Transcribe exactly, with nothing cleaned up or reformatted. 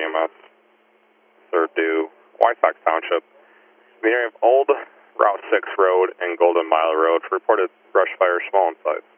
E M S. Third due, Wysox Township. In the area of Old Route six Road and Golden Mile Road, reported brush fire small in size.